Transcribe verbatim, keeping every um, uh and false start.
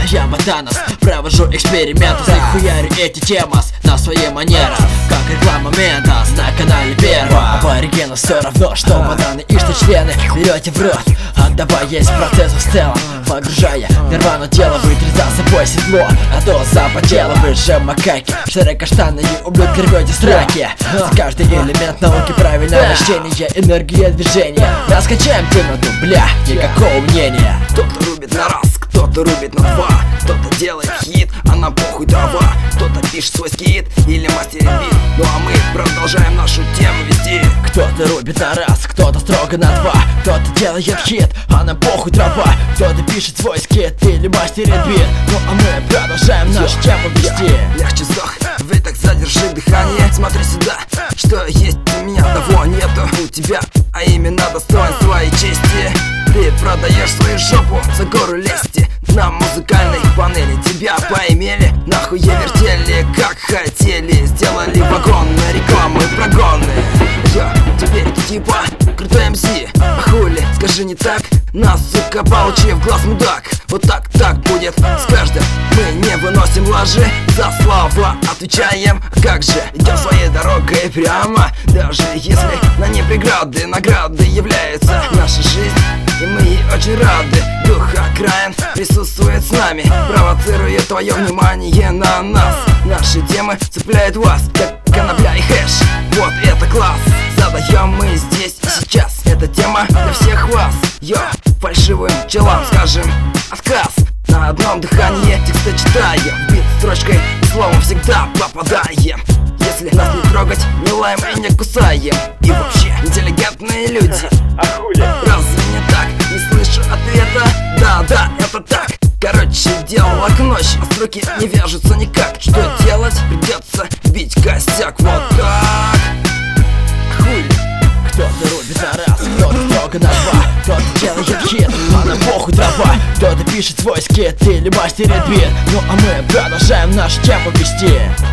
я Ботанос, провожу эксперименты, захуярю эти темас на своей манере, как реклама Ментос на канале Первый. Аборигенам все равно, что бананы и что члены берете в рот, отдавая есть процессу в целом, погружая нирвану тело, вытряс за собой седло, а то запотело. Вы же макаки, широкоштанные ублюдки, рвете сраки. За каждый элемент науки правильное вращение, энергия движения. Раскачаем темноту, бля, никакого мнения. Кто-то рубит на раз, кто-то рубит на два, кто-то делает хит, а нам похуй трава. Кто-то пишет свой скит или мастерит бит, ну а мы продолжаем нашу тему вести. Кто-то рубит на раз, кто-то строго на два, кто-то делает хит, а нам похуй трава. Кто-то пишет свой скит или мастерит бит, ну а мы продолжаем нашу тему вести. Легче вздох, вы так задержи дыхание. Смотри сюда, что есть у меня, того нету у тебя, а именно достоинства и чести. Ты продаешь свою жопу за гору лести. На музыкальной панели тебя поимели, нахуй я вертели как хотели. Сделали вагонные рекламы, прогоны. Я теперь ты типа крутой эм си, а хули, скажи не так. Нас, сука, получи в глаз, мудак. Вот так, так будет с каждым. Мы не выносим лажи, за слова отвечаем. Как же, идем своей дорогой прямо, даже если на ней преграды. Награды являются наша жизнь, и мы ей очень рады. Дух окраин присутствует с нами, провоцирует твое внимание на нас. Наши темы цепляют вас, как конопля и хэш. Вот это класс, задаем мы здесь и сейчас. Эта тема для всех вас. Йо, фальшивым челам скажем отказ. На одном дыхании тексты читаем, бит строчкой и словом всегда попадаем. Если нас не трогать, не лаем и не кусаем. И вообще, интеллигентные люди, а хули? Разве не так? Не слышу ответа. Да, да, это так. Короче, дело к ночи, а строки не вяжутся никак. Что делать? Придется бить костяк. Вот так. Хули. Кто-то рубит на раз, кто-то строго на два, кто-то делает хит, а нам похуй трава. Кто-то пишет свой скит или мастерит бит, ну а мы продолжаем нашу тему вести.